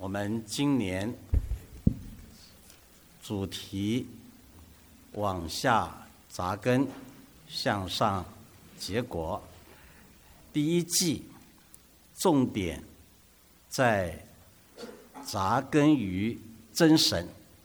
我们今年主题往下扎根，向上结果。第一季重点在扎根于真神。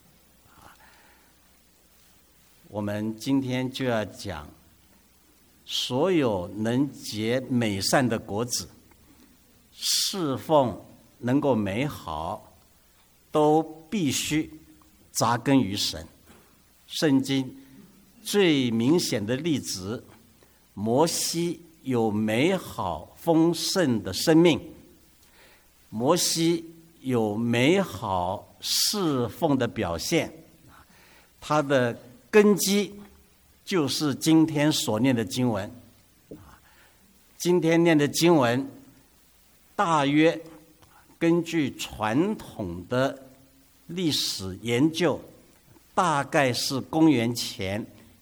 我们今天就要讲，所有能结美善的果子，侍奉能够美好，都必须扎根于神。圣经最明显的例子，摩西有美好丰盛的生命，摩西有美好侍奉的表现，他的根基就是今天所念的经文。今天念的经文大约根据传统的历史研究，大概是公元前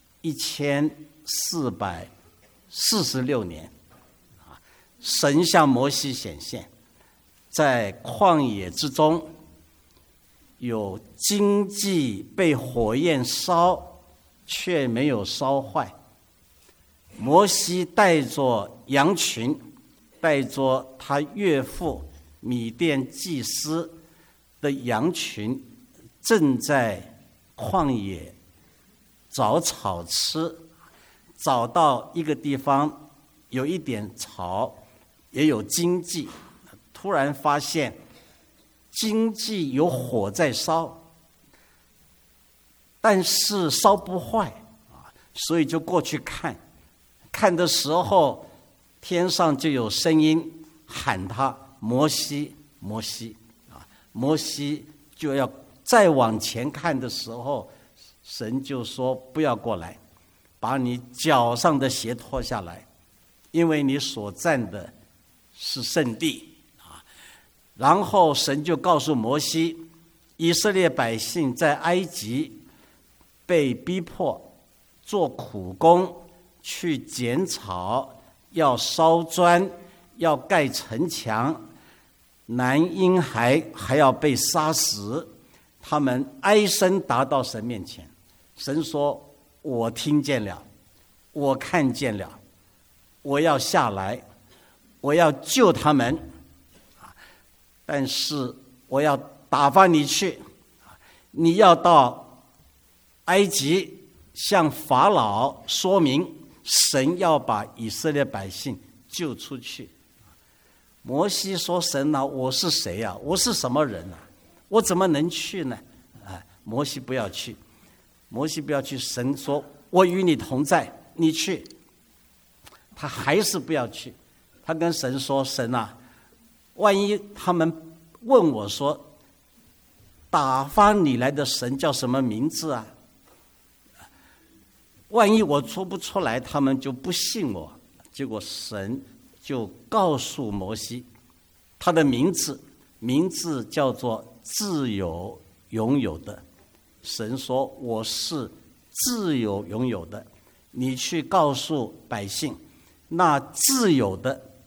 1446年，神向摩西显现，在旷野之中，有荆棘被火焰烧，却没有烧坏。摩西带着羊群，带着他岳父米甸祭司的羊群，正在旷野找草吃，找到一个地方有一点草，也有荆棘，突然发现荆棘有火在烧，但是烧不坏，所以就过去看。看的时候，天上就有声音喊他：摩西，摩西！摩西就要再往前看的时候，神就说：不要过来，把你脚上的鞋脱下来，因为你所站的是圣地。然后神就告诉摩西，以色列百姓在埃及被逼迫做苦工，去剪草，要烧砖，要盖城墙，男婴孩还要被杀死，他们哀声达到神面前。神说：我听见了，我看见了，我要下来，我要救他们，但是我要打发你去，你要到埃及向法老说明神要把以色列百姓救出去。摩西说：神啊，我是谁啊？我是什么人啊？我怎么能去呢？摩西不要去，摩西不要去。神说：我与你同在，你去。他还是不要去。他跟神说：神啊，万一他们问我说，打发你来的神叫什么名字啊？万一我说不出来，他们就不信我。结果神就告诉摩西，他的名字叫做自有永有的。神说：我是自有永有的，你去告诉百姓，那自有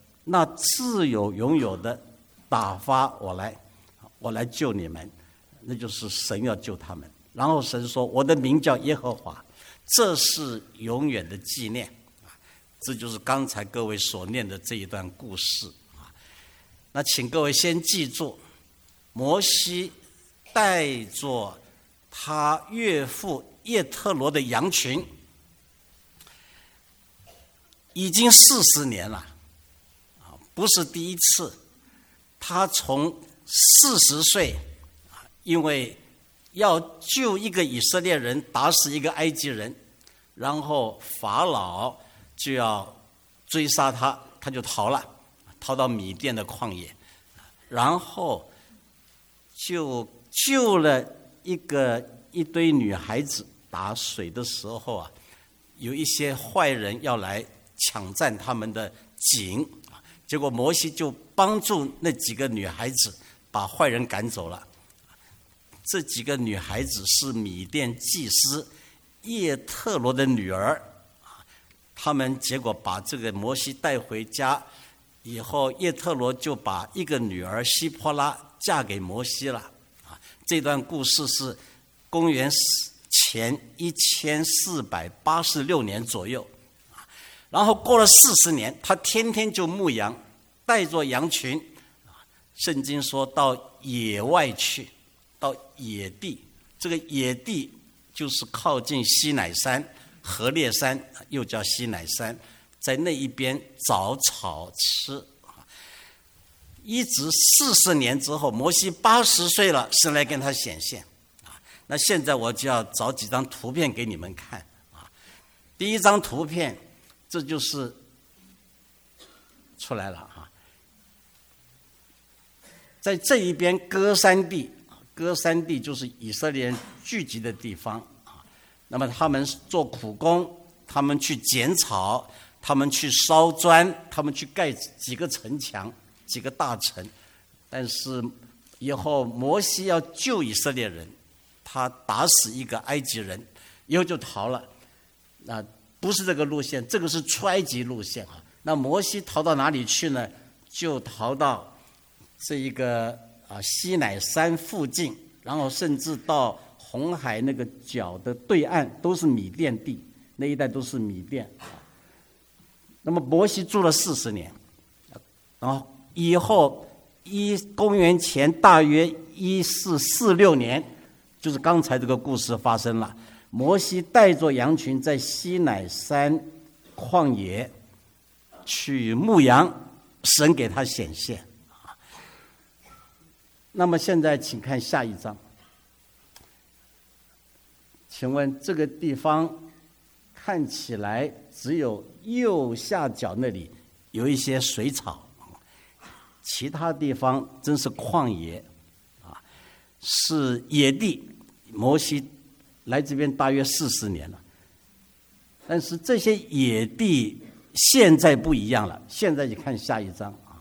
永有的打发我来救你们。那就是神要救他们。然后神说：我的名叫耶和华，这是永远的纪念。这就是刚才各位所念的这一段故事。那请各位先记住，摩西带着他岳父叶特罗的羊群，已经40年了，不是第一次。他从40岁，因为要救一个以色列人，打死一个埃及人，然后法老就要追杀他，他就逃了，逃到米甸的旷野，然后就救了一堆女孩子。打水的时候啊，有一些坏人要来抢占他们的井，结果摩西就帮助那几个女孩子把坏人赶走了。这几个女孩子是米甸祭司叶特罗的女儿，他们结果把这个摩西带回家以后，叶特罗就把一个女儿希波拉嫁给摩西了啊。这段故事是公元前1486年左右啊。然后过了40年，他天天就牧羊，带着羊群啊。圣经说到野外去，到野地，这个野地就是靠近西乃山、何烈山，又叫西乃山，在那一边找草吃。一直40年之后，摩西80岁了，神来跟他显现啊。那现在我就要找几张图片给你们看啊。第一张图片，这就是出来了啊。在这一边歌山地，歌山地就是以色列人聚集的地方啊。那么他们做苦工，他们去剪草，他们去烧砖，他们去盖几个城墙、几个大城。但是以后摩西要救以色列人，他打死一个埃及人，以后就逃了。那不是这个路线，这个是出埃及路线啊。那摩西逃到哪里去呢？就逃到这一个西乃山附近，然后甚至到红海那个角的对岸，都是米甸地，那一带都是米甸。那么摩西住了40年，然后以后公元前大约1446年，就是刚才这个故事发生了。摩西带着羊群在西乃山旷野去牧羊，神给他显现。那么现在请看下一章。请问这个地方看起来只有右下角那里有一些水草，其他地方真是旷野啊，是野地。摩西来这边大约40年了，但是这些野地现在不一样了。现在你看下一章啊，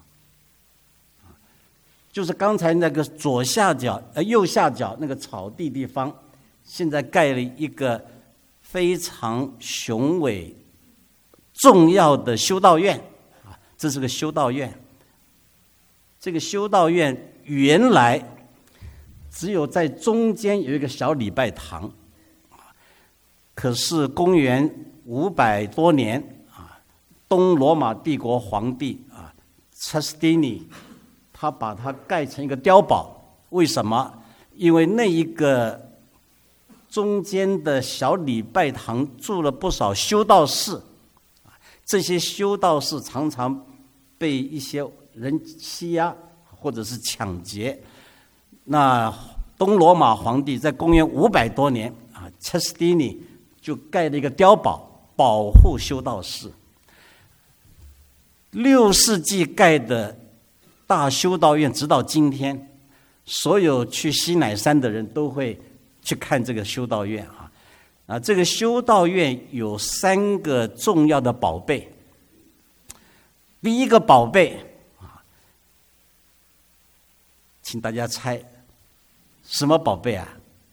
就是刚才那个右下角那个草地地方，现在盖了一个非常雄伟重要的修道院啊，这是个修道院。这个修道院原来只有在中间有一个小礼拜堂，可是公元500多年啊，东罗马帝国皇帝啊Justinian，他把它盖成一个碉堡。为什么？因为那一个中间的小礼拜堂住了不少修道士，这些修道士常常被一些人欺压或者是抢劫。那东罗马皇帝在公元500多年啊，Justinian就盖了一个碉堡，保护修道士。6世纪盖的大修道院，直到今天，所有去西乃山的人都会去看这个修道院啊。这个修道院有3个重要的宝贝。第一个宝贝啊，请大家猜什么宝贝啊？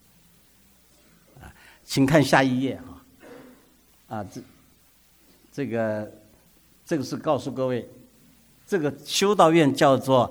请看下一页啊。这个是告诉各位，这个修道院叫做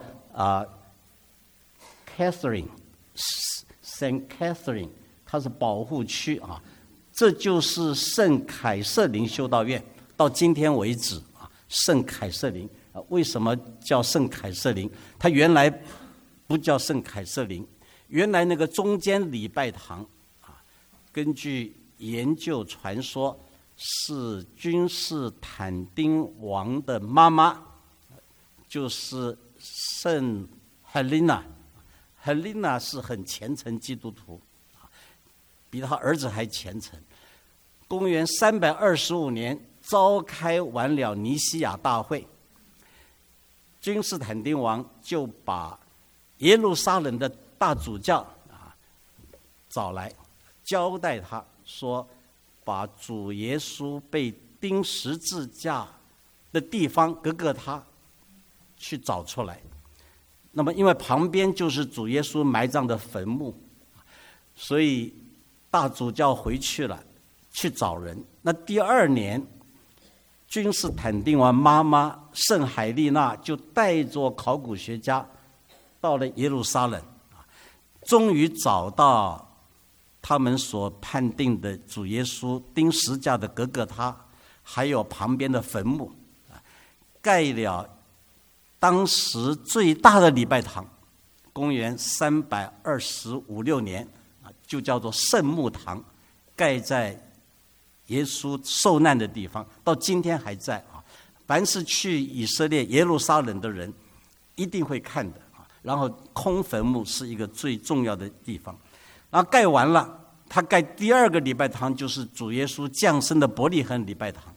Catherine Saint Catherine， 它是保护区啊。这就是圣凯瑟琳修道院，到今天为止啊，圣凯瑟琳啊，为什么叫圣凯瑟琳？它原来不叫圣凯瑟琳，原来那个中间礼拜堂啊，根据研究传说，是君士坦丁王的妈妈，就是圣 Helena。Helena 是很虔诚基督徒，比他儿子还虔诚。公元325年召开完了尼西亚大会，君士坦丁王就把耶路撒冷的大主教找来，交代他说，把主耶稣被钉十字架的地方各个他去找出来。那么因为旁边就是主耶稣埋葬的坟墓，所以大主教回去了去找人。那第2年，君士坦丁王妈妈圣海丽娜就带着考古学家到了耶路撒冷，终于找到他们所判定的主耶稣钉十架的各各他，还有旁边的坟墓，盖了当时最大的礼拜堂，公元325-6年就叫做圣墓堂，盖在耶稣受难的地方，到今天还在啊。凡是去以色列耶路撒冷的人，一定会看的啊。然后空坟墓是一个最重要的地方。然后盖完了，他盖第二个礼拜堂就是主耶稣降生的伯利恒礼拜堂。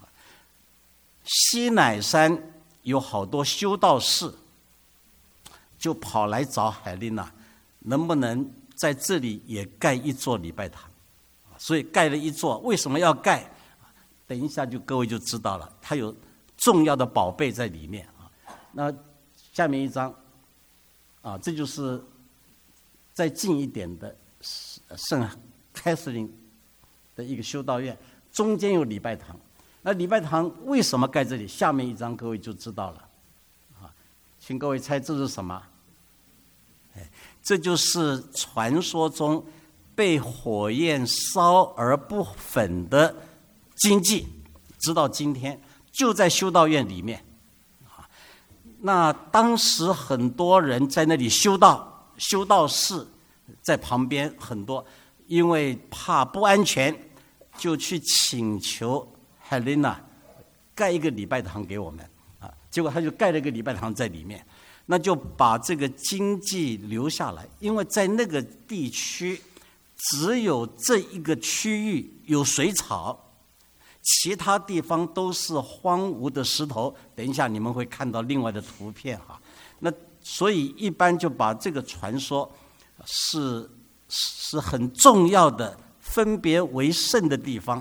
西乃山有好多修道士，就跑来找海琳娜，能不能在这里也盖一座礼拜堂？所以盖了一座。为什么要盖？等一下各位就知道了，它有重要的宝贝在里面啊。那下面一张啊，这就是再近一点的圣凯瑟琳的一个修道院，中间有礼拜堂。那礼拜堂为什么盖这里？下面一张各位就知道了啊，请各位猜这是什么？这就是传说中被火焰烧而不焚的经迹，直到今天就在修道院里面。那当时很多人在那里修道，修道士在旁边很多，因为怕不安全，就去请求海琳娜盖一个礼拜堂给我们啊。结果他就盖了一个礼拜堂在里面，那就把这个经迹留下来，因为在那个地区只有这一个区域有水草，其他地方都是荒芜的石头。等一下你们会看到另外的图片哈。那所以一般就把这个传说是很重要的分别为圣的地方。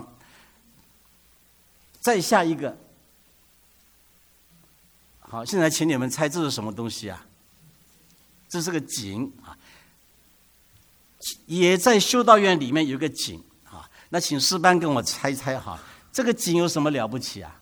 再下一个，好，现在请你们猜这是什么东西啊？这是个井啊，也在修道院里面有个井啊。那请诗班跟我猜猜哈，这个井有什么了不起啊？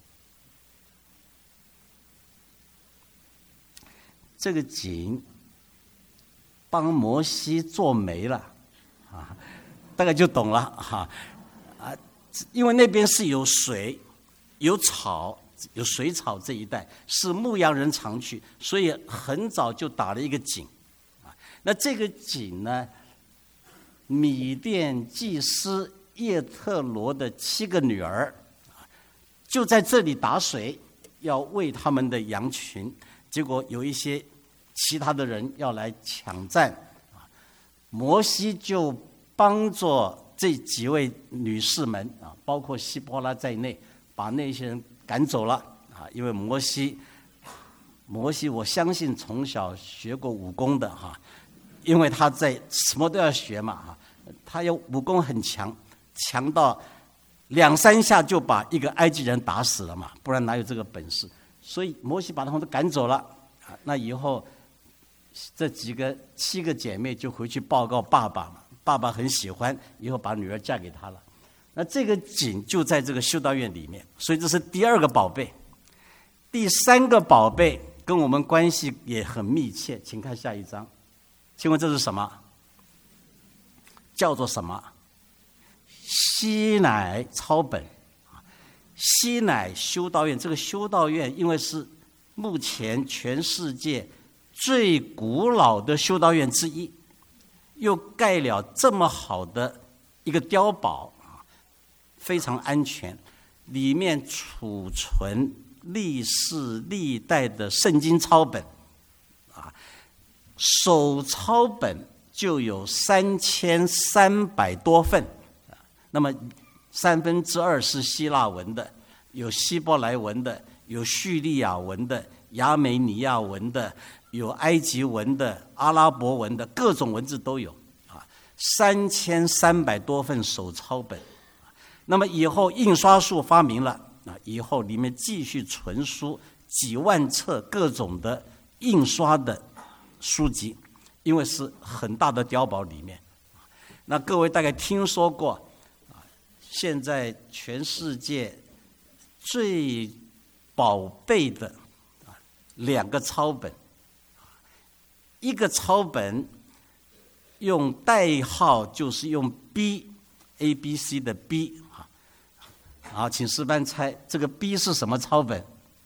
这个井帮摩西做媒了啊，大概就懂了哈啊，因为那边是有水、有草、有水草，这一带是牧羊人常去，所以很早就打了一个井啊。那这个井呢，米甸祭司叶特罗的7个女儿就在这里打水，要喂他们的羊群。结果有一些其他的人要来抢占，摩西就帮助这几位女士们啊，包括希波拉在内，把那些人赶走了啊。因为摩西我相信从小学过武功的哈，因为他在什么都要学嘛哈，他有武功很强，强到2-3下就把一个埃及人打死了嘛，不然哪有这个本事？所以摩西把他们都赶走了啊。那以后这7个姐妹就回去报告爸爸嘛，爸爸很喜欢，以后把女儿嫁给他了。那这个井就在这个修道院里面，所以这是第2个宝贝。第3个宝贝跟我们关系也很密切，请看下一张。请问这是什么？叫做什么？西乃抄本。西乃修道院，这个修道院因为是目前全世界最古老的修道院之一，又盖了这么好的一个碉堡，非常安全，里面储存历世历代的圣经抄本啊，手抄本就有3300多份，那么2/3是希腊文的，有希伯来文的，有叙利亚文的，亚美尼亚文的，有埃及文的，阿拉伯文的，各种文字都有啊，3300多份手抄本。那么以后印刷术发明了啊，以后里面继续存书几万册各种的印刷的书籍，因为是很大的碉堡里面。那各位大概听说过现在全世界最宝贝的2个抄本， 一个抄本用代号就是用 B，ABC 的 B 啊。好，请诗班猜这个 B 是什么抄本？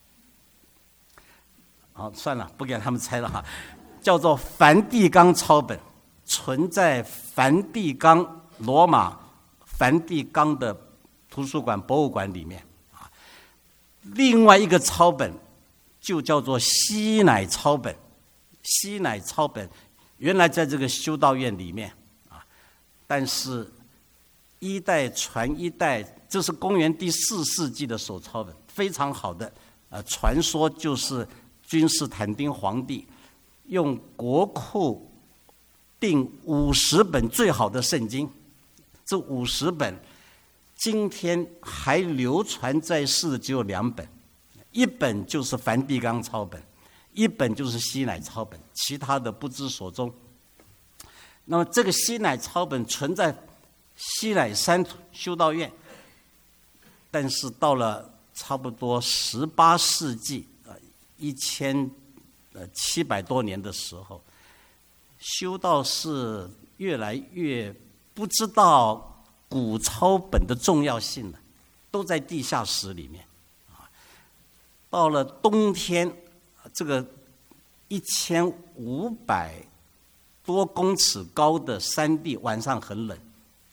好，算了，不给他们猜了哈。叫做梵蒂冈抄本，存在梵蒂冈罗马梵蒂冈的图书馆博物馆里面啊。另外一个抄本就叫做西乃抄本，西乃抄本原来在这个修道院里面啊，但是一代传一代，这是公元第4世纪的手抄本，非常好的。传说就是君士坦丁皇帝用国库订50本最好的圣经，这50本今天还流传在世的只有2本，一本就是梵蒂冈抄本，一本就是西乃抄本，其他的不知所踪。那么这个西乃抄本存在西乃山修道院，但是到了差不多18世纪1700多年的时候，修道士越来越不知道古抄本的重要性了，都在地下室里面。到了冬天，这个1500多公尺高的山地，晚上很冷，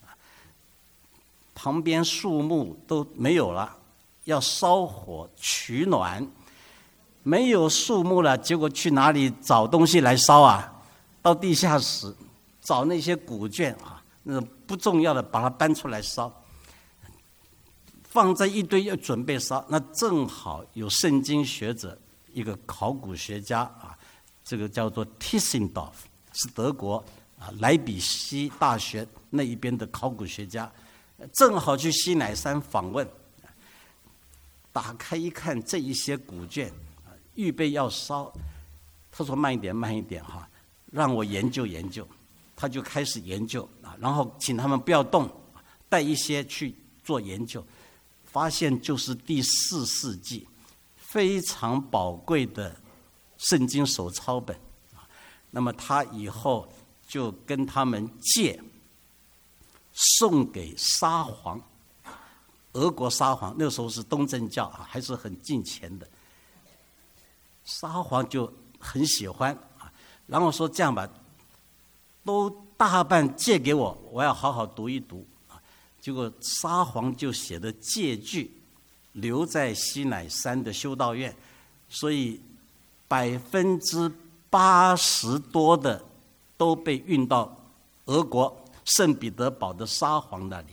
旁边树木都没有了，要烧火取暖。没有树木了，结果去哪里找东西来烧啊？到地下室找那些古卷啊，那不重要的把它搬出来烧，放在一堆要准备烧。那正好有圣经学者，一个考古学家啊，这个叫做 Tissendorf， 是德国莱比锡大学那一边的考古学家，正好去西乃山访问，打开一看这一些古卷。预备要烧，他说慢一点，慢一点哈，让我研究研究。他就开始研究啊，然后请他们不要动，带一些去做研究，发现就是第4世纪非常宝贵的圣经手抄本。那么他以后就跟他们借，送给沙皇，俄国沙皇那时候是东正教啊，还是很敬虔的。沙皇就很喜欢啊，然后说这样吧，都大半借给我，我要好好读一读啊。结果沙皇就写的借据留在西乃山的修道院，所以80%多的都被运到俄国圣彼得堡的沙皇那里。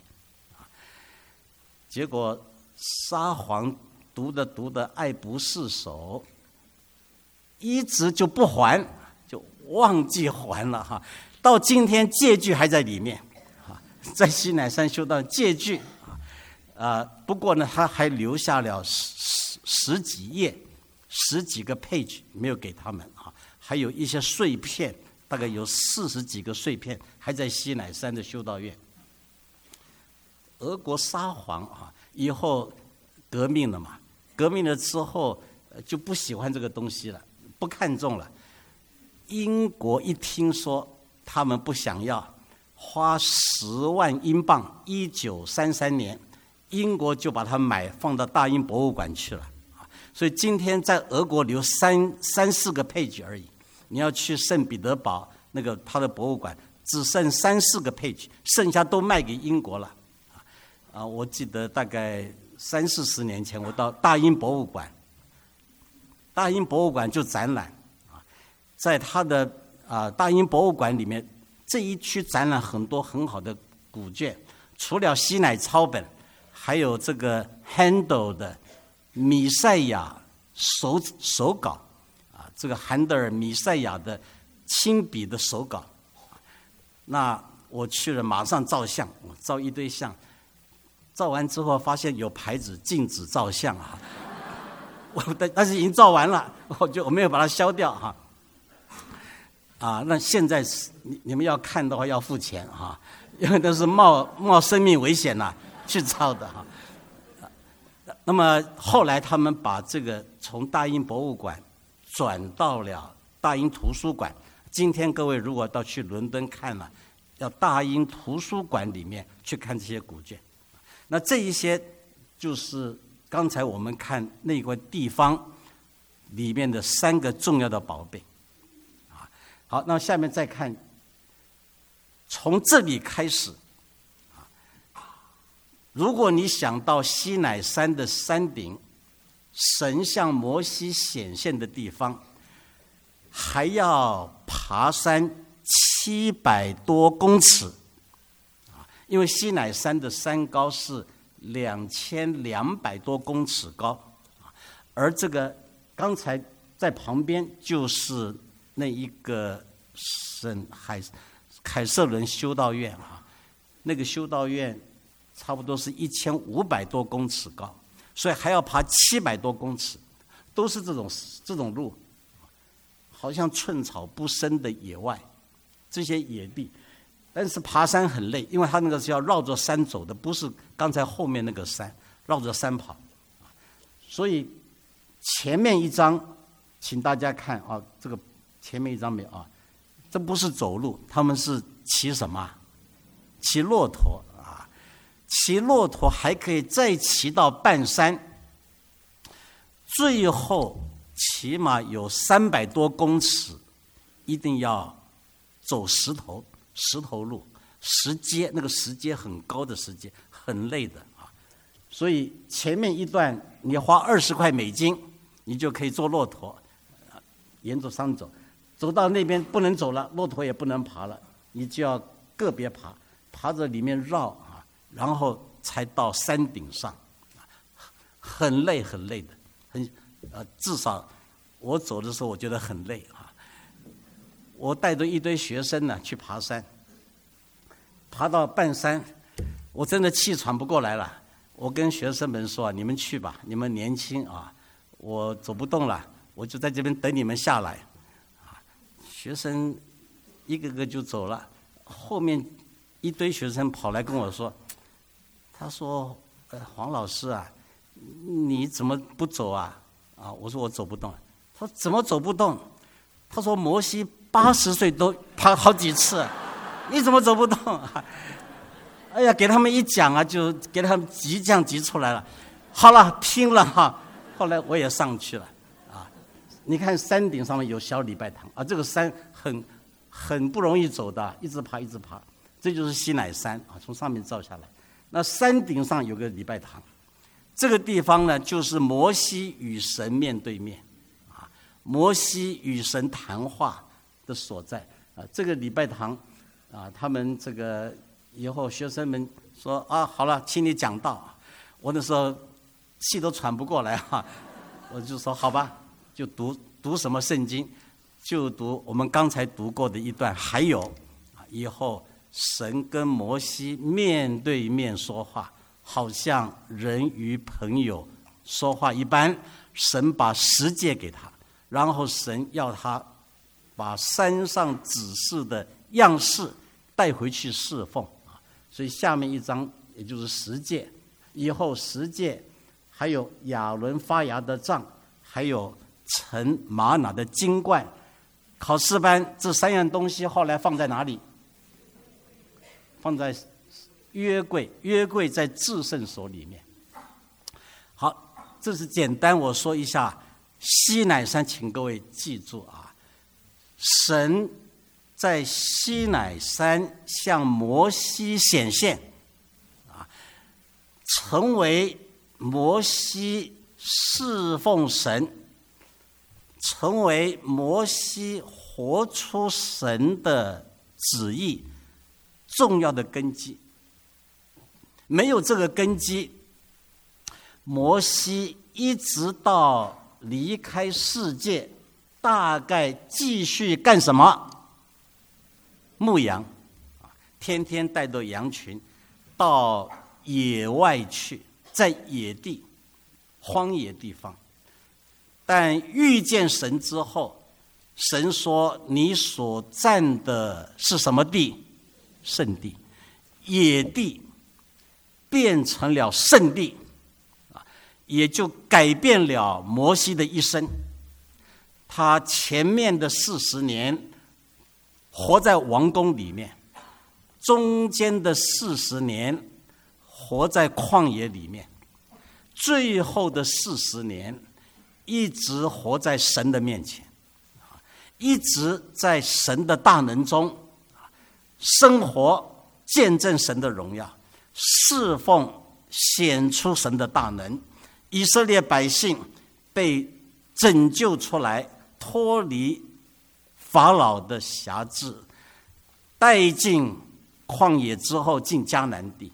结果沙皇读的爱不释手，一直就不还，就忘记还了哈。到今天借据还在里面，在西乃山修道借据不过呢，他还留下了十几页、10几个 page 没有给他们啊，还有一些碎片，大概有40几个碎片还在西乃山的修道院。俄国沙皇以后革命了嘛，革命了之后就不喜欢这个东西了。不看重了，英国一听说他们不想要，花10万英镑，1933年，英国就把它放到大英博物馆去了。所以今天在俄国留3-4个 page 而已，你要去圣彼得堡那个他的博物馆，只剩3-4个 page， 剩下都卖给英国了。我记得大概30-40年前，我到大英博物馆。大英博物馆就展览在他的大英博物馆里面，这一区展览很多很好的古卷，除了西乃抄本，还有这个 Handel 的米赛亚手稿这个韩德尔米赛亚的亲笔的手稿。那我去了，马上照相，我照一堆相，照完之后发现有牌子禁止照相但是已经照完了，我没有把它消掉那现在你们要看的话要付钱因为都是冒生命危险去照的那么后来他们把这个从大英博物馆转到了大英图书馆， 今天各位如果到去伦敦看了，要大英图书馆里面去看这些古卷。那这一些就是刚才我们看那个地方里面的3个重要的宝贝。好，那下面再看，从这里开始，如果你想到西乃山的山顶，神向摩西显现的地方，还要爬山700多公尺，因为西乃山的山高是2200多公尺高，而这个刚才在旁边就是那一个凯瑟伦修道院啊，那个修道院差不多是1500多公尺高，所以还要爬700多公尺，都是这种路，好像寸草不生的野外，这些野地。但是爬山很累，因为它那个是要绕着山走的，不是刚才后面那个山，绕着山跑。所以前面一张，请大家看啊，这个前面一张没有啊？这不是走路，他们是骑什么？骑骆驼啊！骑骆驼还可以再骑到半山，最后起码有300多公尺，一定要走石头路，石阶，那个石阶很高的石阶，很累的啊。所以前面一段你花20块美金，你就可以坐骆驼，沿着山走，走到那边不能走了，骆驼也不能爬了，你就要个别爬着里面绕啊，然后才到山顶上，很累的，至少我走的时候我觉得很累啊。我带着一堆学生呢去爬山，爬到半山，我真的气喘不过来了。我跟学生们说：“你们去吧，你们年轻啊，我走不动了，我就在这边等你们下来。”学生一个个就走了，后面一堆学生跑来跟我说：“他说，黄老师啊，你怎么不走啊？”啊，我说我走不动。他说怎么走不动？他说摩西80岁都爬好几次，你怎么走不动啊？哎呀，给他们一讲啊，就给他们急降急出来了。好了，拼了哈！后来我也上去了啊。你看山顶上面有小礼拜堂啊，这个山很不容易走的，一直爬，这就是西乃山啊，从上面照下来。那山顶上有个礼拜堂，这个地方呢，就是摩西与神面对面啊，摩西与神谈话的所在啊。这个礼拜堂啊，他们这个以后学生们说啊，好了，请你讲道。我那时候气都喘不过来哈，我就说好吧，就读什么圣经，就读我们刚才读过的一段，还有以后神跟摩西面对面说话，好像人与朋友说话一般。神把十诫给他，然后神要他把山上指示的样式带回去侍奉啊。所以下面一章也就是十诫，以后十诫还有亚伦发芽的杖，还有盛玛拿的金罐。考试班这3样东西后来放在哪里？放在约柜，约柜在至圣所里面。好，这是简单我说一下西乃山，请各位记住啊，神在西乃山向摩西显现啊，成为摩西侍奉神，成为摩西活出神的旨意重要的根基。没有这个根基，摩西一直到离开世界，大概继续干什么？牧羊，天天带着羊群到野外去，在野地、荒野地方。但遇见神之后，神说：“你所占的是什么地？圣地。野地变成了圣地，也就改变了摩西的一生。他前面的40年活在王宫里面，中间的40年活在旷野里面，最后的40年一直活在神的面前，一直在神的大能中生活，见证神的荣耀，侍奉，显出神的大能。以色列百姓被拯救出来，脱离法老的辖制，带进旷野之后进迦南地。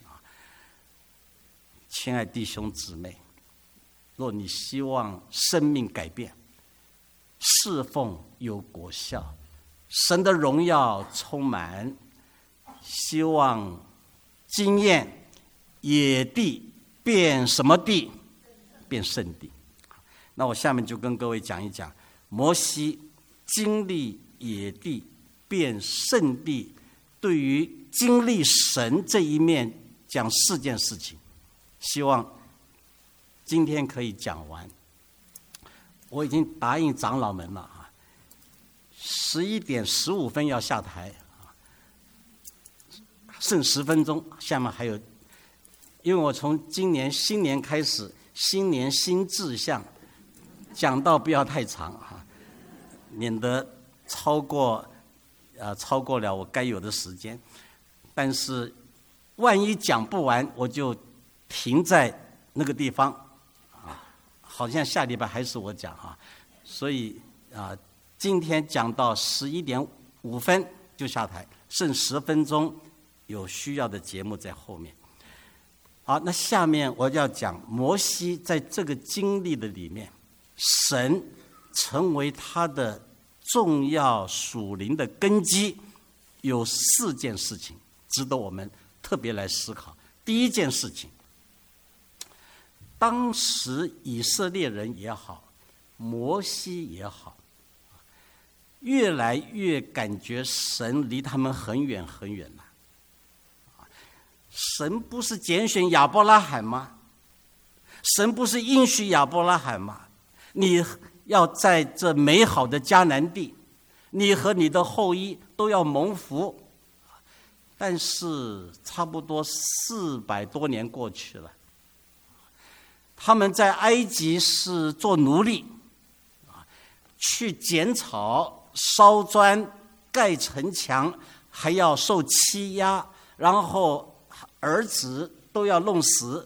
亲爱弟兄姊妹，若你希望生命改变，侍奉有果效，神的荣耀充满，希望经验野地变什么地？变圣地。那我下面就跟各位讲一讲摩西经历野地变圣地，对于经历神这一面讲4件事情，希望今天可以讲完。我已经答应长老们了11点15分要下台，剩10分钟，下面还有，因为我从今年新年开始，新年新志向，讲到不要太长免得超过了我该有的时间。但是万一讲不完，我就停在那个地方好像下礼拜还是我讲所以今天讲到11点5分就下台，剩10分钟有需要的节目在后面。好，那下面我要讲摩西在这个经历的里面，神成为他的重要属灵的根基，有4件事情值得我们特别来思考。第一件事情，当时以色列人也好，摩西也好，越来越感觉神离他们很远很远了。神不是拣选亚伯拉罕吗？神不是应许亚伯拉罕吗？你要在这美好的迦南地，你和你的后裔都要蒙福。但是差不多400多年过去了，他们在埃及是做奴隶，去剪草、烧砖、盖城墙，还要受欺压，然后儿子都要弄死。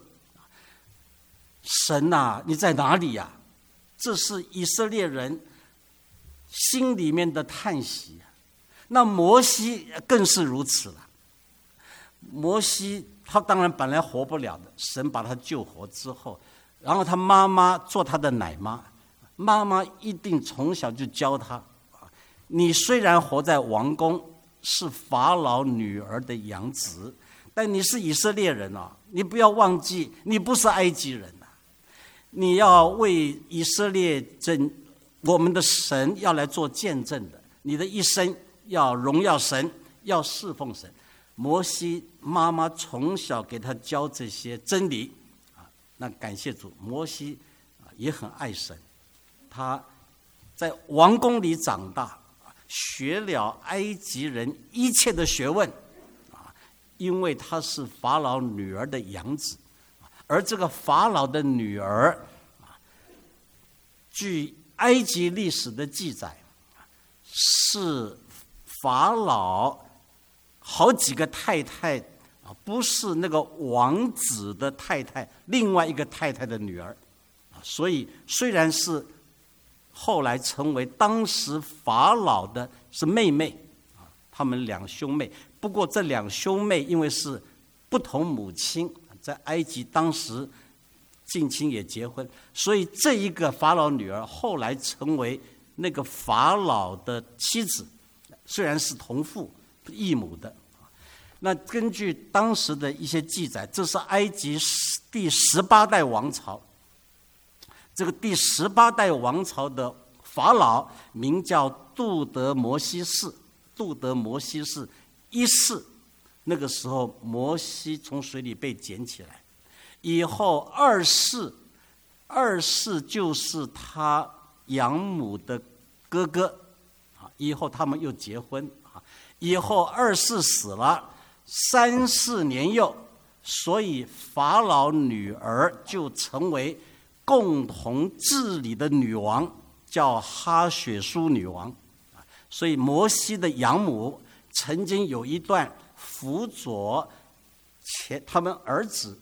神啊，你在哪里呀？这是以色列人心里面的叹息。那摩西更是如此了。摩西他当然本来活不了的，神把他救活之后，然后他妈妈做他的奶妈，妈妈一定从小就教他，你虽然活在王宫，是法老女儿的养子，但你是以色列人你不要忘记你不是埃及人你要为以色列我们的神要来做见证的，你的一生要荣耀神，要侍奉神。摩西妈妈从小给他教这些真理那感谢主，摩西也很爱神，他在王宫里长大，学了埃及人一切的学问因为他是法老女儿的养子，而这个法老的女儿据埃及历史的记载，是法老好几个太太不是那个王子的太太，另外一个太太的女儿所以虽然是后来成为当时法老的是妹妹他们2兄妹，不过这2兄妹因为是不同母亲，在埃及当时近亲也结婚，所以这一个法老女儿后来成为那个法老的妻子，虽然是同父异母的。那根据当时的一些记载，这是埃及第18代王朝，这个第18代王朝的法老名叫杜德摩西士。杜德摩西士1世，那个时候摩西从水里被捡起来，以后2世就是他养母的哥哥以后他们又结婚以后二世死了，3世年幼，所以法老女儿就成为共同治理的女王，叫哈雪书女王。所以摩西的养母曾经有一段辅佐他们儿子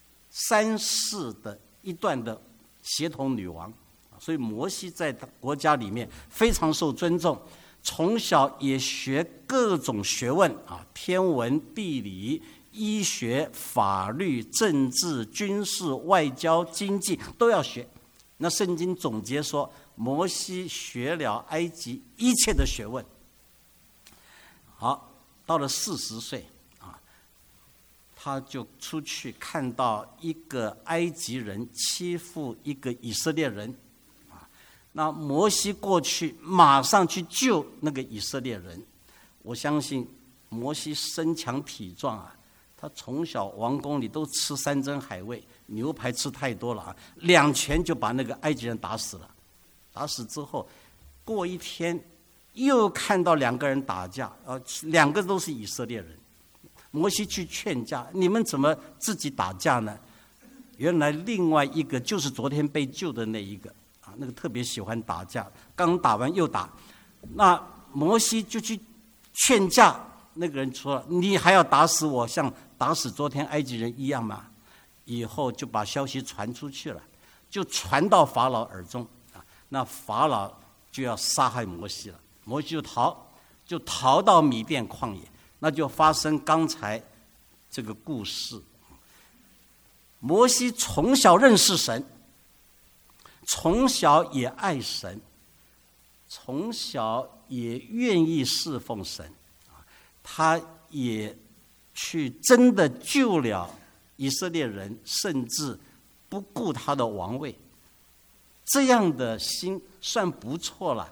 3世的一段的协同女王。所以摩西在国家里面非常受尊重，从小也学各种学问天文、地理、医学、法律、政治、军事、外交、经济都要学。那圣经总结说，摩西学了埃及一切的学问。好，到了40岁他就出去看到一个埃及人欺负一个以色列人。那摩西过去马上去救那个以色列人。我相信摩西身强体壮他从小王宫里都吃山珍海味，牛排吃太多了2拳就把那个埃及人打死了。打死之后，过一天又看到2个人打架，2个都是以色列人。摩西去劝架，你们怎么自己打架呢？原来另外一个就是昨天被救的那一个那个特别喜欢打架，刚打完又打。那摩西就去劝架，那个人说：“你还要打死我，像打死昨天埃及人一样吗？”以后就把消息传出去了，就传到法老耳中那法老就要杀害摩西了。摩西就逃到米甸旷野，那就发生刚才这个故事。摩西从小认识神，从小也爱神，从小也愿意侍奉神他也去真的救了以色列人，甚至不顾他的王位。这样的心算不错了，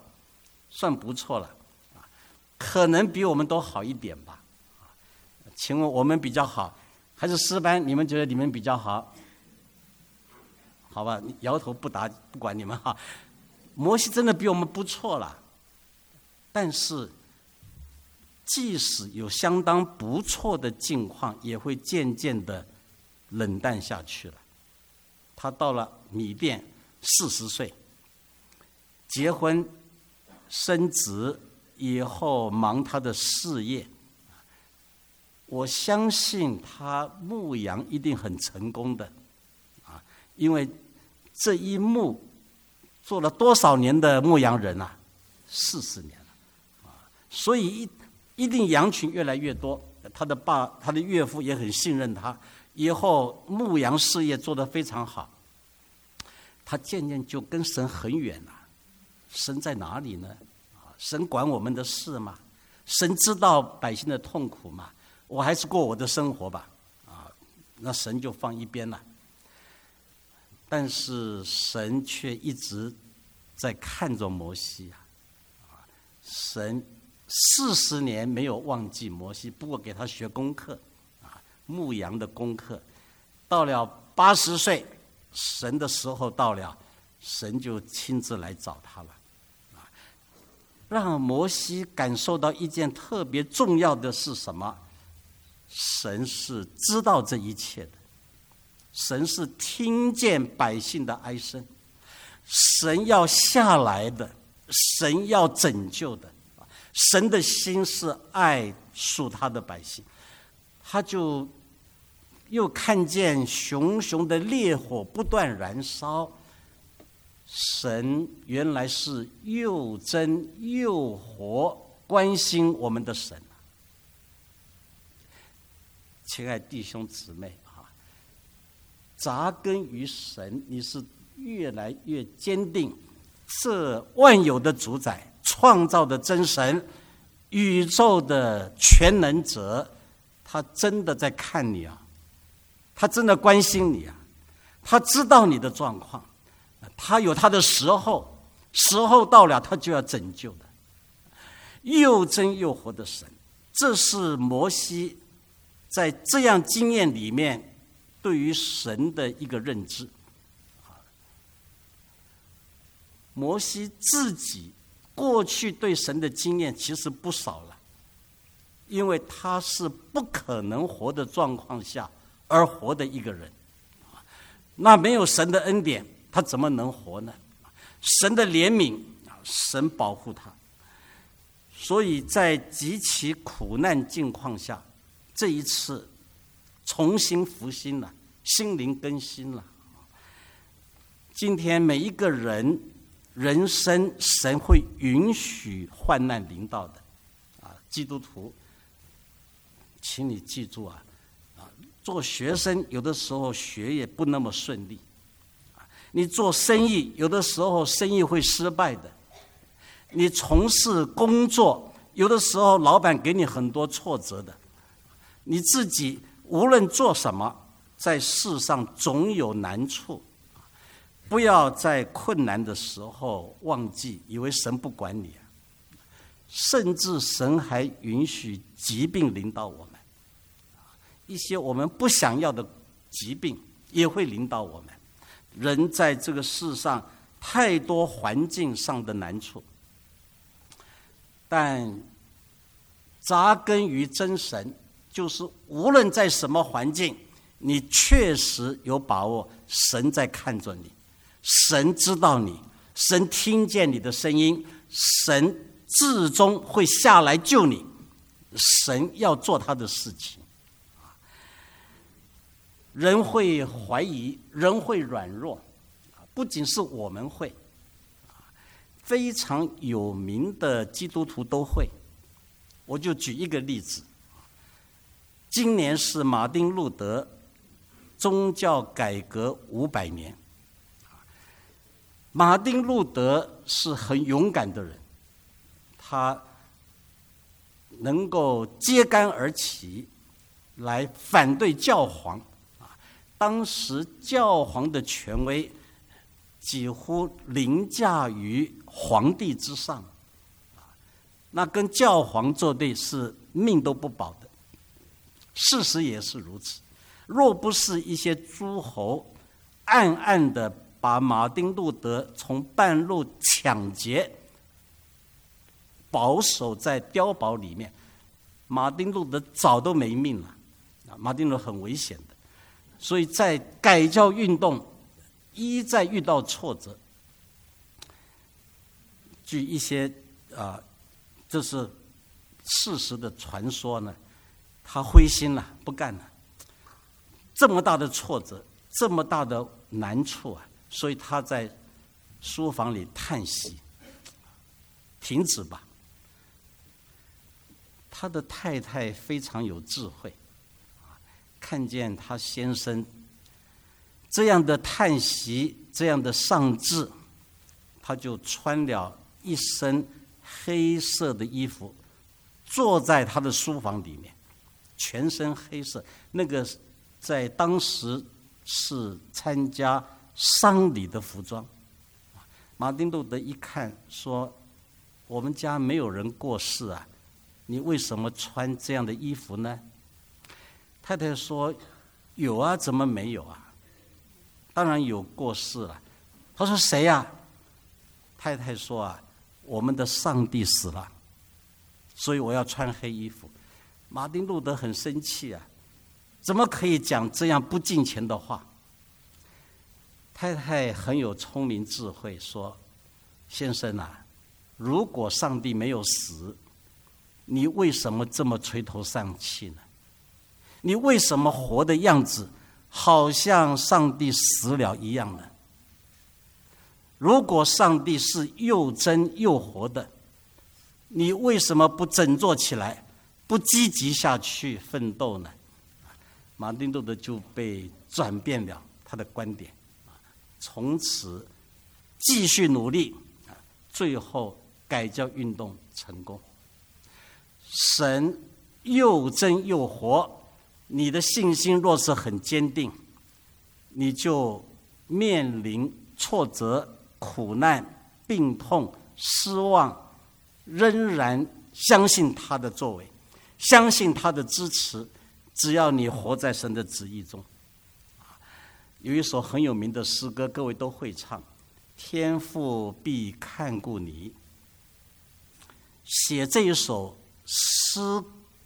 可能比我们都好一点吧。请问我们比较好，还是诗班？你们觉得你们比较好？好吧，摇头不答，不管你们摩西真的比我们不错了，但是即使有相当不错的境况，也会渐渐的冷淡下去了。他到了米甸40岁，结婚生子以后忙他的事业。我相信他牧羊一定很成功的因为这一牧做了多少年的牧羊人40年了所以一定羊群越来越多。他的岳父也很信任他，以后牧羊事业做得非常好。他渐渐就跟神很远了。神在哪里呢？神管我们的事吗？神知道百姓的痛苦吗？我还是过我的生活吧那神就放一边了。但是神却一直在看着摩西神40年没有忘记摩西，不过给他学功课牧羊的功课。到了80岁，神的时候到了，神就亲自来找他了让摩西感受到一件特别重要的是什么？神是知道这一切的，神是听见百姓的哀声，神要下来的，神要拯救的，神的心是爱属他的百姓。他就又看见熊熊的烈火不断燃烧，神原来是又真又活关心我们的神亲爱弟兄姊妹扎根于神，你是越来越坚定这万有的主宰，创造的真神，宇宙的全能者，他真的在看你他真的关心你他知道你的状况，他有他的时候到了他就要拯救的。又真又活的神，这是摩西在这样经验里面对于神的一个认知。摩西自己过去对神的经验其实不少了因为他是不可能活的状况下而活的一个人。那没有神的恩典，他怎么能活呢？神的怜悯，神保护他。所以在极其苦难境况下，这一次重新复兴了，心灵更新了。今天每一个人人生，神会允许患难临到的。基督徒，请你记住做学生有的时候学业不那么顺利，你做生意有的时候生意会失败的，你从事工作有的时候老板给你很多挫折的，你自己无论做什么，在世上总有难处。不要在困难的时候忘记，以为神不管你，甚至神还允许疾病临到我们，一些我们不想要的疾病也会临到我们。人在这个世上太多环境上的难处，但扎根于真神，就是无论在什么环境，你确实有把握，神在看着你，神知道你，神听见你的声音，神至终会下来救你，神要做他的事情。人会怀疑，人会软弱，不仅是我们会，非常有名的基督徒都会。我就举一个例子，今年是马丁路德宗教改革500年。马丁路德是很勇敢的人，他能够揭竿而起来反对教皇。当时教皇的权威几乎凌驾于皇帝之上，那跟教皇作对是命都不保的。事实也是如此，若不是一些诸侯暗暗的把马丁路德从半路抢劫保守在碉堡里面，马丁路德早都没命了。马丁路德很危险的，所以在改教运动一再遇到挫折。据一些这是事实的传说呢，他灰心了，不干了。这么大的挫折，这么大的难处所以他在书房里叹息，停止吧。他的太太非常有智慧，看见他先生这样的叹息，这样的丧志，他就穿了一身黑色的衣服，坐在他的书房里面，全身黑色。那个在当时是参加丧礼的服装。马丁路德一看说：“我们家没有人过世你为什么穿这样的衣服呢？”太太说：“有啊，怎么没有啊？当然有过世了。”他说：“谁呀？”太太说：“我们的上帝死了，所以我要穿黑衣服。”马丁路德很生气怎么可以讲这样不敬虔的话？太太很有聪明智慧，说：“先生如果上帝没有死，你为什么这么垂头丧气呢？你为什么活的样子好像上帝死了一样呢？如果上帝是又真又活的，你为什么不振作起来，不积极下去奋斗呢？”马丁路德就被转变了他的观点，从此继续努力，最后改教运动成功。神又真又活，你的信心若是很坚定，你就面临挫折、苦难、病痛、失望，仍然相信他的作为，相信他的支持，只要你活在神的旨意中。有一首很有名的诗歌，各位都会唱：“天父必看顾你。”写这一首诗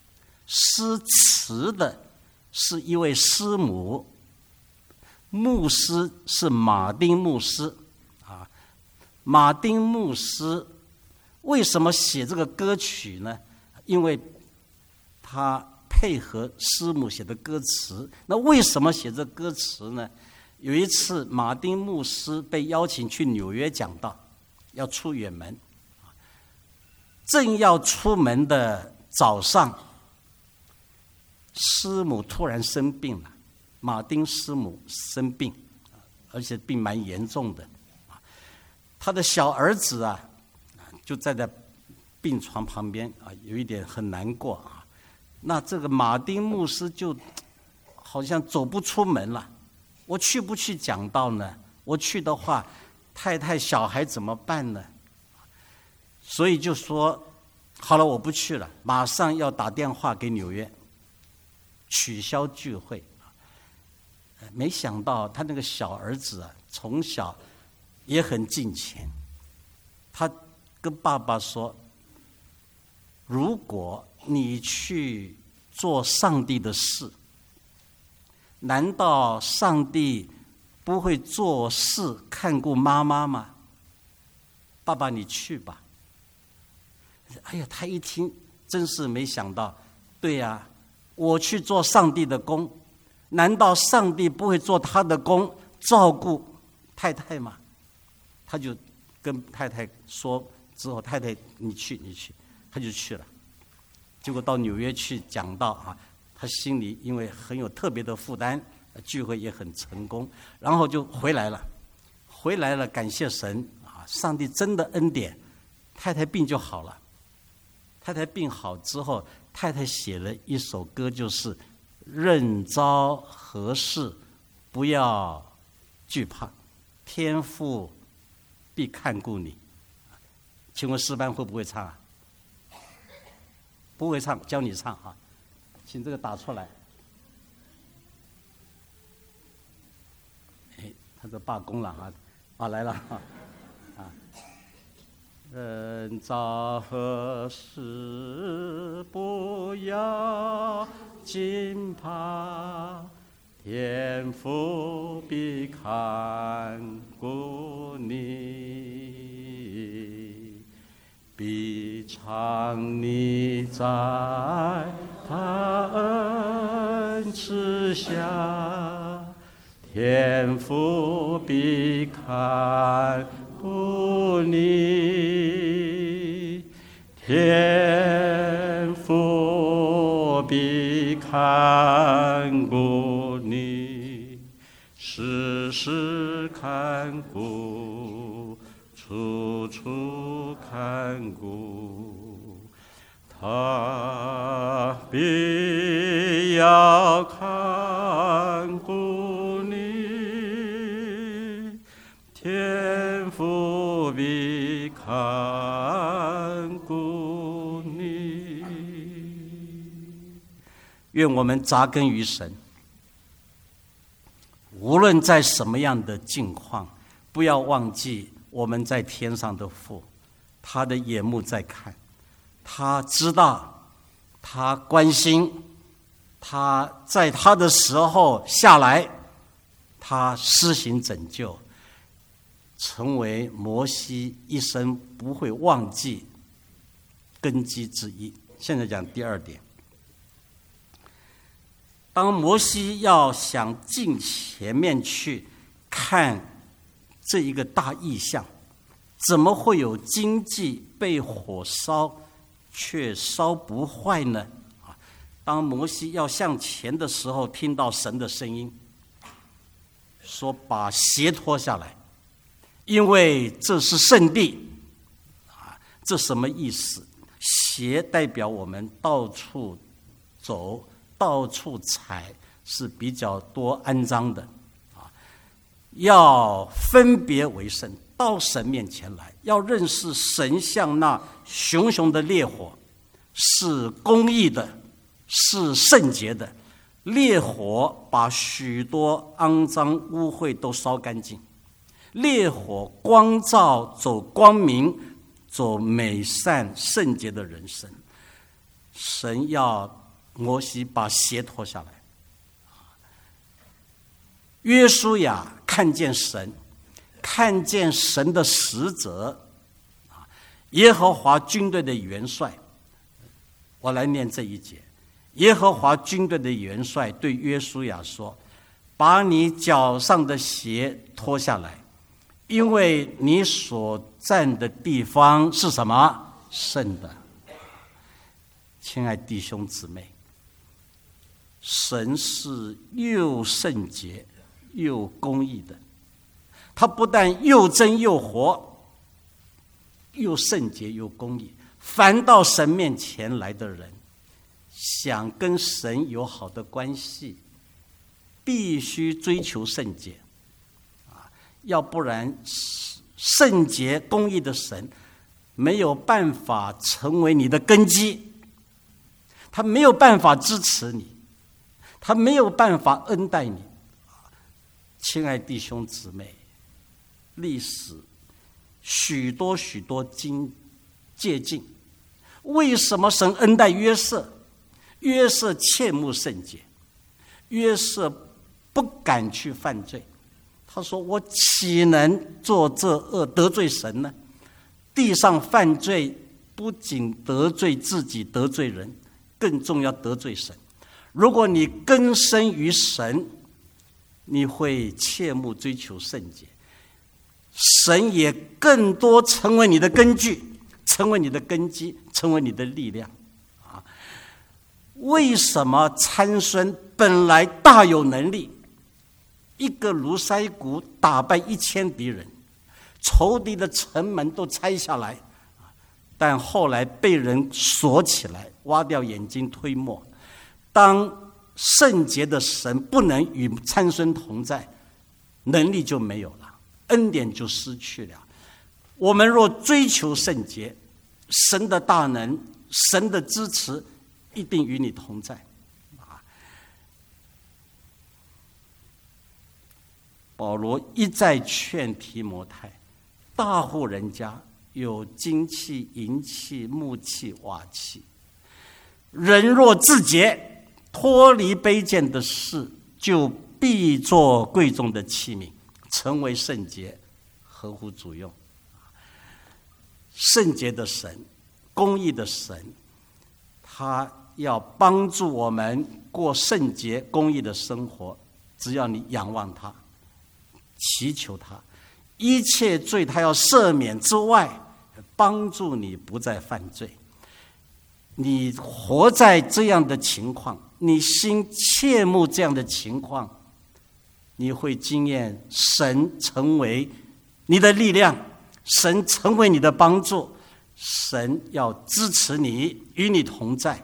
诗词的是一位师母，牧师是马丁牧师啊。马丁牧师为什么写这个歌曲呢？因为他配合师母写的歌词。那为什么写这歌词呢？有一次，马丁牧师被邀请去纽约讲道，要出远门，正要出门的早上，师母突然生病了，马丁师母生病，而且病蛮严重的，他的小儿子啊，就站在病床旁边啊，有一点很难过啊。那这个马丁牧师就好像走不出门了。我去不去讲道呢？我去的话，太太小孩怎么办呢？所以就说好了，我不去了，马上要打电话给纽约取消聚会。没想到他那个小儿子啊，从小也很敬虔，他跟爸爸说，如果你去做上帝的事，难道上帝不会做事看顾妈妈吗？爸爸，你去吧。哎呀，他一听真是没想到，对呀，我去做上帝的工，难道上帝不会做他的工照顾太太吗？他就跟太太说，之后太太你去，他就去了。结果到纽约去讲道啊，他心里因为很有特别的负担，聚会也很成功，然后就回来了，感谢神啊！上帝真的恩典，太太病就好了。太太病好之后，太太写了一首歌，就是任遭何事不要惧怕，天父必看顾你。请问诗班会不会唱啊？不会唱，教你唱啊！请这个打出来。哎，他这罢工了啊！来了啊！人遭何事不要惊怕，天父必看顾你，必藏你在他恩赐下，天父必看顾你，天父必看顾你，时时看顾，处处看顾，他必要看顾你，天父必看顾你。愿我们扎根于神，无论在什么样的境况，不要忘记我们在天上的父，他的眼目在看，他知道，他关心，他在他的时候下来，他施行拯救，成为摩西一生不会忘记根基之一。现在讲第二点，当摩西要想进前面去看这一个大异象，怎么会有荆棘被火烧却烧不坏呢？当摩西要向前的时候，听到神的声音说，把鞋脱下来，因为这是圣地。这什么意思？鞋代表我们到处走，到处踩，是比较多肮脏的。要分别为圣，到神面前来，要认识神像那熊熊的烈火，是公义的，是圣洁的。烈火把许多肮脏污秽都烧干净，烈火光照走光明，走美善圣洁的人生。神要摩西把鞋脱下来。约书亚看见神，看见神的使者，耶和华军队的元帅。我来念这一节。耶和华军队的元帅对约书亚说：把你脚上的鞋脱下来，因为你所站的地方是什么？圣的。亲爱弟兄姊妹，神是又圣洁又公义的，他不但又真又活，又圣洁又公义。凡到神面前来的人，想跟神有好的关系，必须追求圣洁，要不然圣洁公义的神没有办法成为你的根基，他没有办法支持你，他没有办法恩待你。亲爱弟兄姊妹，历史许多借鉴，为什么神恩待约瑟？约瑟切慕圣洁，约瑟不敢去犯罪。他说：我岂能做这恶得罪神呢？地上犯罪不仅得罪自己，得罪人，更重要得罪神。如果你根深于神，你会切慕追求圣洁，神也更多成为你的根据，成为你的根基，成为你的力量。为什么参孙本来大有能力，一个卢塞谷打败1000敌人，仇敌的城门都拆下来，但后来被人锁起来，挖掉眼睛推磨。当圣洁的神不能与参孙同在，能力就没有了，恩典就失去了。我们若追求圣洁，神的大能，神的支持一定与你同在。保罗一再劝提摩太，大户人家有金器、银器、木器、瓦器，人若自洁，脱离卑贱的事，就必做贵重的器皿，成为圣洁，合乎主用。圣洁的神，公义的神，他要帮助我们过圣洁公义的生活。只要你仰望他，祈求他，一切罪他要赦免之外，帮助你不再犯罪。你活在这样的情况，你心切慕这样的情况，你会经验神成为你的力量，神成为你的帮助，神要支持你，与你同在。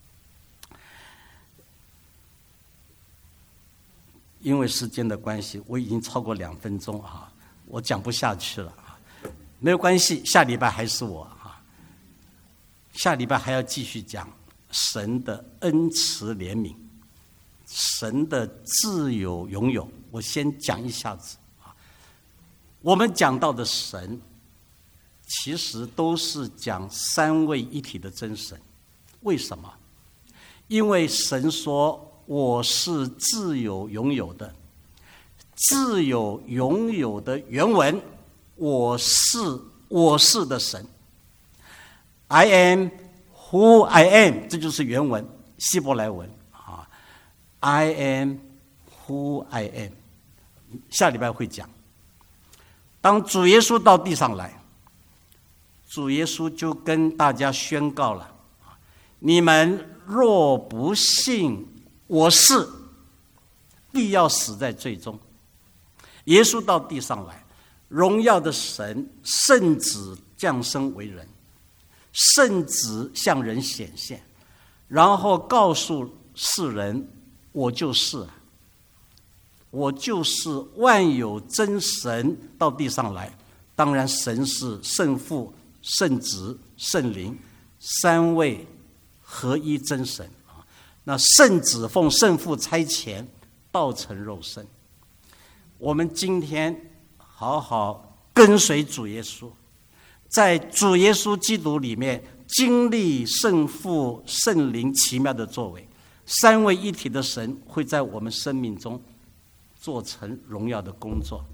因为时间的关系，我已经超过2分钟啊，我讲不下去了啊。没有关系，下礼拜还是我啊，下礼拜还要继续讲神的恩慈怜悯，神的自有永有。我先讲一下子啊，我们讲到的神，其实都是讲三位一体的真神。为什么？因为神说我是自有永有的，自有永有的原文，我是的神。I am who I am， 这就是原文，希伯来文啊。I am who I am， 下礼拜会讲。当主耶稣到地上来，主耶稣就跟大家宣告了：你们若不信我是，必要死在罪中。耶稣到地上来，荣耀的神圣子降生为人，圣子向人显现，然后告诉世人：我就是我就是万有真神到地上来。当然神是圣父、圣子、圣灵三位合一真神。那圣子奉圣父差遣，道成肉身。我们今天好好跟随主耶稣，在主耶稣基督里面经历圣父、圣灵奇妙的作为。 三位一体的神会在我们生命中做成荣耀的工作。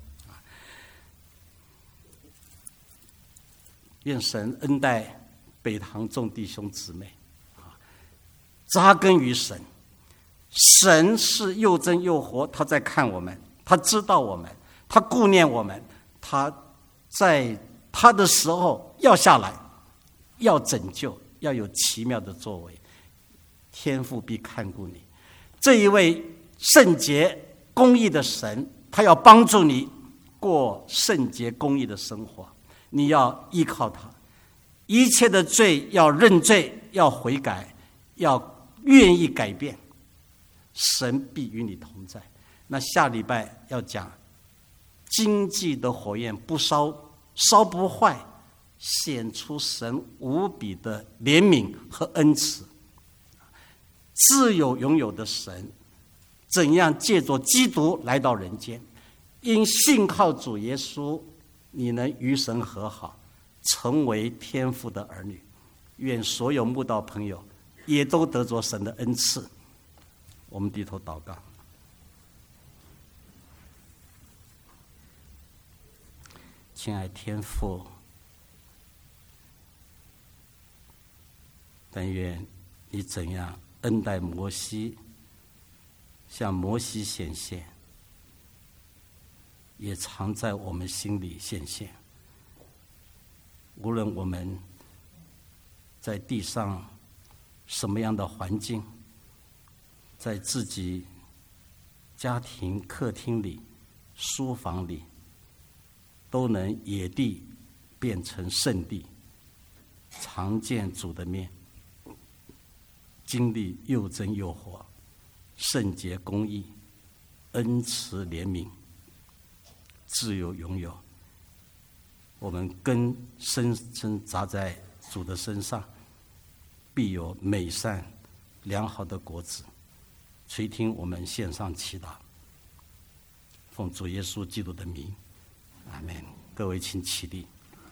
愿神恩待北堂众弟兄姊妹，扎根于神。神是又真又活，他在看我们，他知道我们，他顾念我们，他在他的时候要下来，要拯救，要有奇妙的作为。天父必看顾你。这一位圣洁公义的神，他要帮助你过圣洁公义的生活。你要依靠他，一切的罪要认罪，要悔改，要愿意改变，神必与你同在。那下礼拜要讲经济的火焰不烧，烧不坏，显出神无比的怜悯和恩慈。自有永有的神怎样借着基督来到人间，因信靠主耶稣，你能与神和好，成为天父的儿女。愿所有慕道朋友也都得着神的恩赐。我们低头祷告。亲爱天父，但愿你怎样恩待摩西，向摩西显现，也常在我们心里显现。无论我们在地上什么样的环境，在自己家庭客厅里、书房里，都能野地变成圣地，常见主的面，经历又真又活，圣洁公义，恩慈怜悯，自由拥有。我们根深深扎在主的身上，必有美善良好的果子。垂听我们献上祈祷，奉主耶稣基督的名，阿们。各位请起立。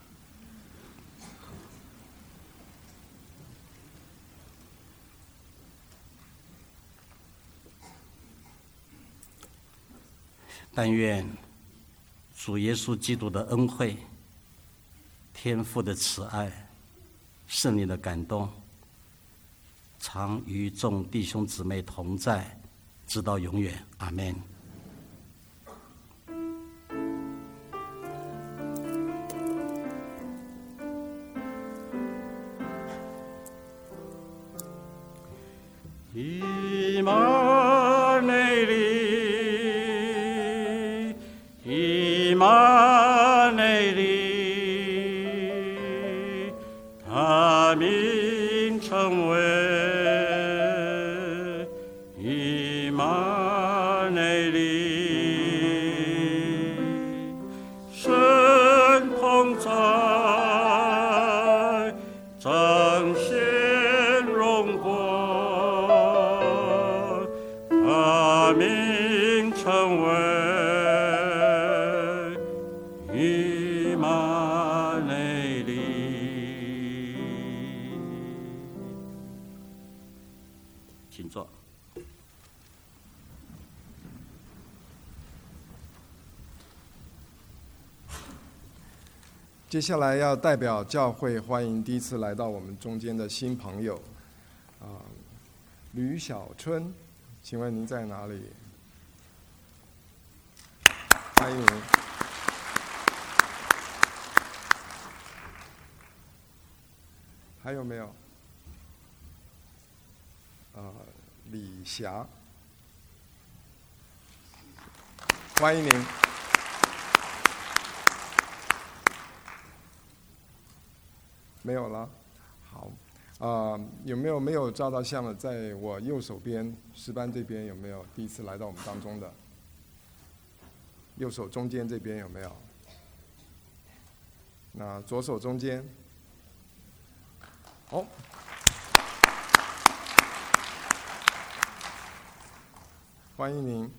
但愿主耶稣基督的恩惠、天父的慈爱、圣灵的感动，常与众弟兄姊妹同在，直到永远。阿们。以马内利，以马内利，他名称为以马内利，神同在，彰显荣光。他名称为以马内利。请坐。 接下来要代表教会欢迎第一次来到我们中间的新朋友，吕小春，请问您在哪里？欢迎您。还有没有？李霞，欢迎您。没有了，好，有没有照到相的？在我右手边，诗班这边有没有第一次来到我们当中的？右手中间这边有没有？那左手中间，哦，欢迎您。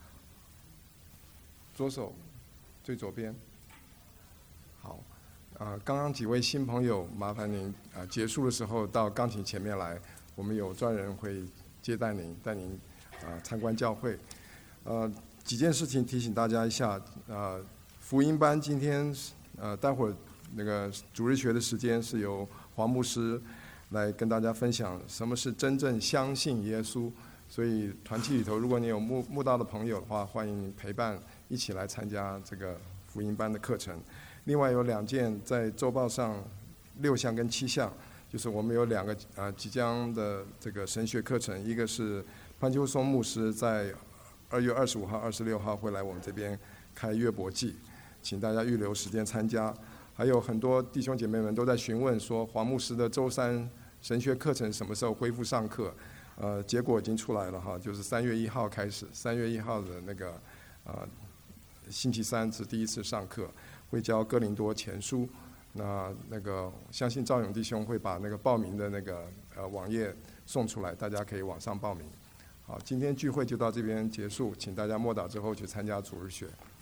左手最左边，好。刚刚几位新朋友，麻烦您结束的时候到钢琴前面来，我们有专人会接待您，带您参观教会。几件事情提醒大家一下，福音班今天待会儿那个主日学的时间是由黄牧师来跟大家分享什么是真正相信耶稣。所以团体里头，如果你有慕道的朋友的话，欢迎陪伴一起来参加这个福音班的课程。另外有2件在周报上，6项跟7项，就是我们有2个即将的这个神学课程，一个是潘秋松牧师在2月25号、26号会来我们这边开约伯记，请大家预留时间参加。还有很多弟兄姐妹们都在询问说，黄牧师的周3神学课程什么时候恢复上课？结果已经出来了哈，就是3月1号开始，3月1号的那个星期三是第一次上课，会教哥林多前书。那个相信赵勇弟兄会把那个报名的那个网页送出来，大家可以网上报名。好，今天聚会就到这边结束，请大家默祷之后去参加主日学。